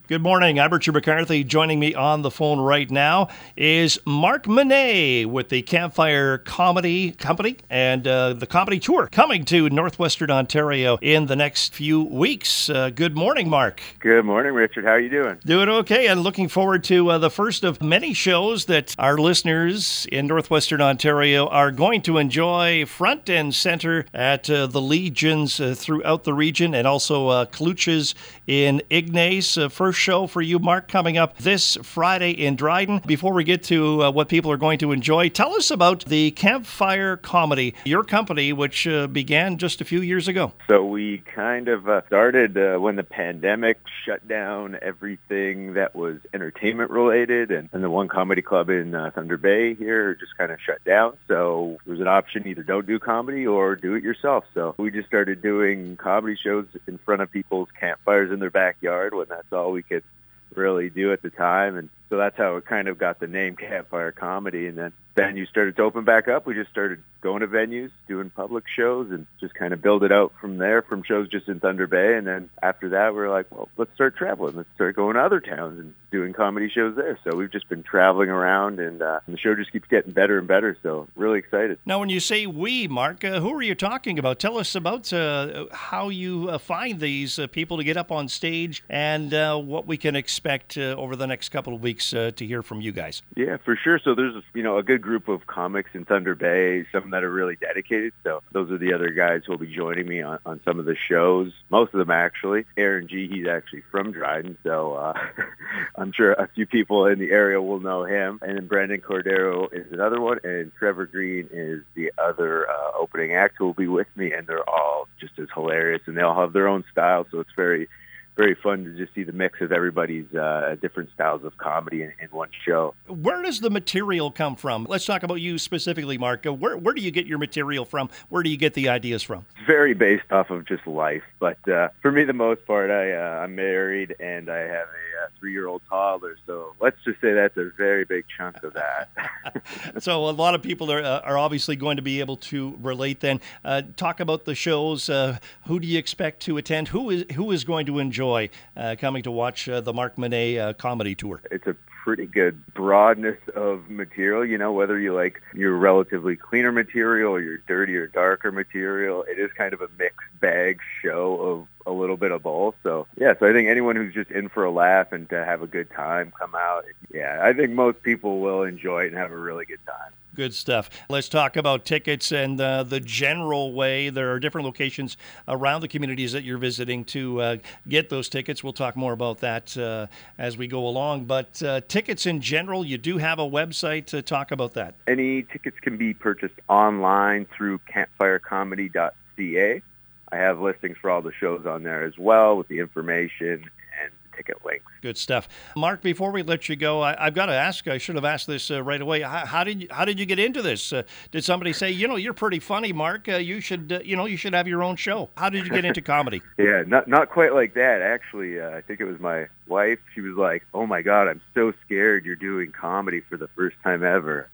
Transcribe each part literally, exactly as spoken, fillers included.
Good morning. I'm Richard McCarthy. Joining me on the phone right now is Mark Manet with the Campfire Comedy Company and uh, the comedy tour coming to Northwestern Ontario in the next few weeks. Uh, good morning, Mark. Good morning, Richard. How are you doing? Doing okay, and looking forward to uh, the first of many shows that our listeners in Northwestern Ontario are going to enjoy front and center at uh, the Legions uh, throughout the region, and also uh, Clutches in Ignace. Uh, first show for you, Mark, coming up this Friday in Dryden. Before we get to uh, what people are going to enjoy, tell us about the Campfire Comedy, your company, which uh, began just a few years ago. So we kind of uh, started uh, when the pandemic shut down everything that was entertainment related, and, and the one comedy club in uh, Thunder Bay here just kind of shut down. So there was an option, either don't do comedy or do it yourself. So we just started doing comedy shows in front of people's campfires in their backyard when that's all we could really do at the time. And so that's how it kind of got the name Campfire Comedy. And then venues started to open back up. We just started going to venues, doing public shows, and just kind of build it out from there, from shows just in Thunder Bay. And then after that, we were like, well, let's start traveling. Let's start going to other towns and doing comedy shows there. So we've just been traveling around, and, uh, and the show just keeps getting better and better. So really excited. Now, when you say we, Mark, uh, who are you talking about? Tell us about uh, how you uh, find these uh, people to get up on stage, and uh, what we can expect uh, over the next couple of weeks uh, to hear from you guys. Yeah, for sure. So there's, you know, a good group of comics in Thunder Bay, some that are really dedicated. So those are the other guys who will be joining me on, on some of the shows. Most of them, actually. Aaron G., he's actually from Dryden, so uh, I'm sure a few people in the area will know him. And then Brandon Cordero is another one, and Trevor Green is the other uh, opening act who will be with me, and they're all just as hilarious, and they all have their own style, so it's very very fun to just see the mix of everybody's uh, different styles of comedy in, in one show. Where does the material come from? Let's talk about you specifically, Mark. Uh, where, where do you get your material from? Where do you get the ideas from? Very based off of just life. But uh, for me, the most part, I, uh, I'm married, and I have a uh, three-year-old toddler. So let's just say that's a very big chunk of that. So a lot of people are, uh, are obviously going to be able to relate then. Uh, talk about the shows. Uh, who do you expect to attend? Who is, who is going to enjoy Uh, coming to watch uh, the Mark Manet uh, comedy tour? It's a pretty good broadness of material, you know, whether you like your relatively cleaner material or your dirtier, darker material. It is kind of a mixed bag show of a little bit of both. So, yeah, so I think anyone who's just in for a laugh and to have a good time, come out. Yeah, I think most people will enjoy it and have a really good time. Good stuff. Let's talk about tickets and uh, the general way. There are different locations around the communities that you're visiting to uh, get those tickets. We'll talk more about that uh, as we go along. But uh, tickets in general, you do have a website to talk about that. Any tickets can be purchased online through campfire comedy dot c a. I have listings for all the shows on there as well with the information and ticket links. Good stuff. Mark, before we let you go, I, I've got to ask, I should have asked this uh, right away. How, how did you, how did you get into this? Uh, did somebody say, you know, you're pretty funny, Mark, uh, you should, uh, you know, you should have your own show? How did you get into comedy? Yeah, not not quite like that. Actually, uh, I think it was my wife. She was like, oh my God, I'm so scared you're doing comedy for the first time ever.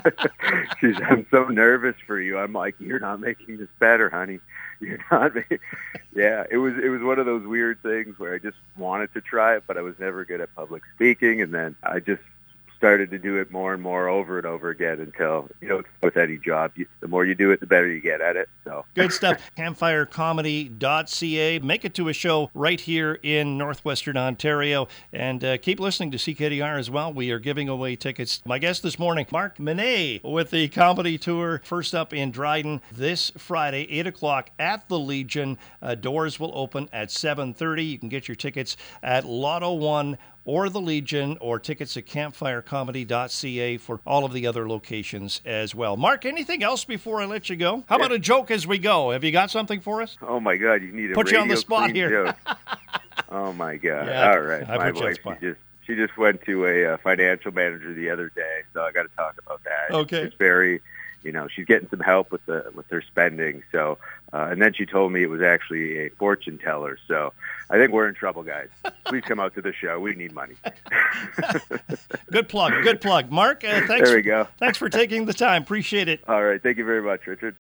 She's, I'm so nervous for you. I'm like, you're not making this better, honey. You're not. Yeah, it was it was one of those weird things where I just wanted to try it, but I was never good at public speaking, and then I just started to do it more and more over and over again until, you know, with any job, you, the more you do it, the better you get at it. So good stuff. campfire comedy dot c a. Make it to a show right here in Northwestern Ontario, and uh, keep listening to C K D R as well. We are giving away tickets. My guest this morning, Mark Manet, with the comedy tour. First up in Dryden this Friday, eight o'clock at the Legion. Uh, doors will open at seven thirty. You can get your tickets at Lotto One or the Legion, or tickets at campfire comedy dot c a for all of the other locations as well. Mark, anything else before I let you go? How about a joke as we go? Have you got something for us? Oh my God, you need a put you on the spot here. Joke. Oh my God! Yeah, all right, I my put you on wife, the spot. she just she just went to a uh, financial manager the other day, so I got to talk about that. Okay, it's very. You know, she's getting some help with the with her spending. So, uh, and then she told me it was actually a fortune teller. So, I think we're in trouble, guys. Please come out to the show. We need money. Good plug. Good plug, Mark. Uh, thanks. There we go. Thanks for taking the time. Appreciate it. All right. Thank you very much, Richard.